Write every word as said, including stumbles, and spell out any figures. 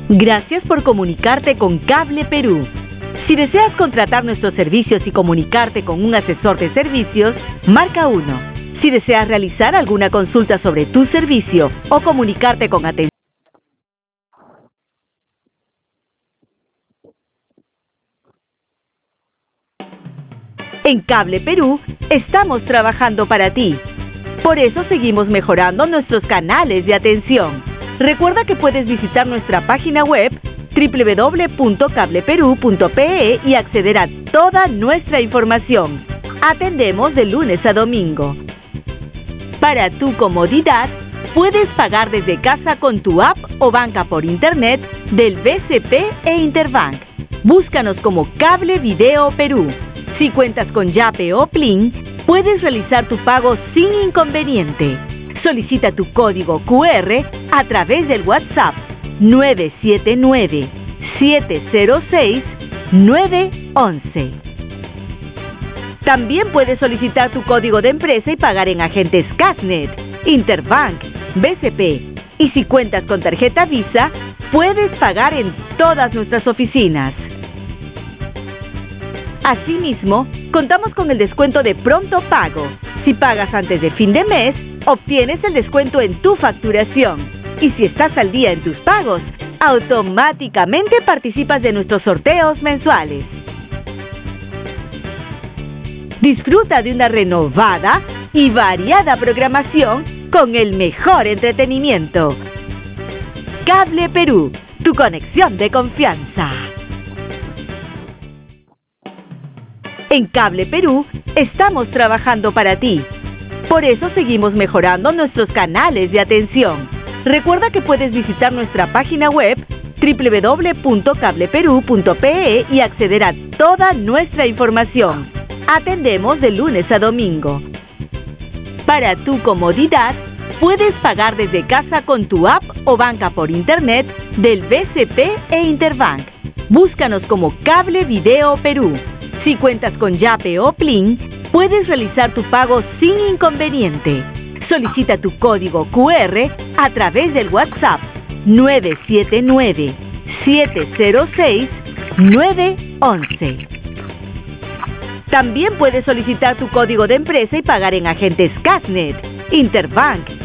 Gracias por comunicarte con Cable Perú. Si deseas contratar nuestros servicios y comunicarte con un asesor de servicios, marca uno. Si deseas realizar alguna consulta sobre tu servicio o comunicarte con atención, en Cable Perú estamos trabajando para ti. Por eso seguimos mejorando nuestros canales de atención. Recuerda que puedes visitar nuestra página web doble u doble u doble u punto cable perú punto pe e y acceder a toda nuestra información. Atendemos de lunes a domingo. Para tu comodidad, puedes pagar desde casa con tu app o banca por internet del B C P e Interbank. Búscanos como Cable Video Perú. Si cuentas con Yape o Plin, puedes realizar tu pago sin inconveniente. Solicita tu código cu erre a través del WhatsApp nueve siete nueve, siete cero seis, nueve once. También puedes solicitar tu código de empresa y pagar en agentes Casnet, Interbank, B C P. Y si cuentas con tarjeta Visa, puedes pagar en todas nuestras oficinas. Asimismo, contamos con el descuento de pronto pago. Si pagas antes de fin de mes, obtienes el descuento en tu facturación. Y si estás al día en tus pagos, automáticamente participas de nuestros sorteos mensuales. Disfruta de una renovada y variada programación con el mejor entretenimiento. Cable Perú, tu conexión de confianza. En Cable Perú estamos trabajando para ti. Por eso seguimos mejorando nuestros canales de atención. Recuerda que puedes visitar nuestra página web doble u doble u doble u punto cable perú punto pe e y acceder a toda nuestra información. Atendemos de lunes a domingo. Para tu comodidad, puedes pagar desde casa con tu app o banca por internet del B C P e Interbank. Búscanos como Cable Video Perú. Si cuentas con Yape o Plin, puedes realizar tu pago sin inconveniente. Solicita tu código cu erre a través del WhatsApp nueve siete nueve, siete cero seis, nueve once. También puedes solicitar tu código de empresa y pagar en agentes Casnet, Interbank,